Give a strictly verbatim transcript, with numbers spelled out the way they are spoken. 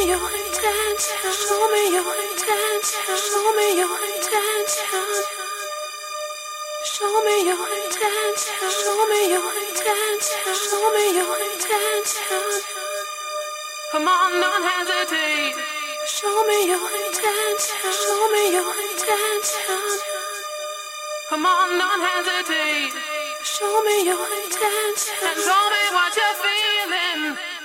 your intention. Show me your intention. Show me your intention. Show me your intention. Show me your intention. Show me your intention. Come on, don't hesitate. Show me your intention. Show me your intention. Come on, don't hesitate. Show me your intention. And show me what you're feeling.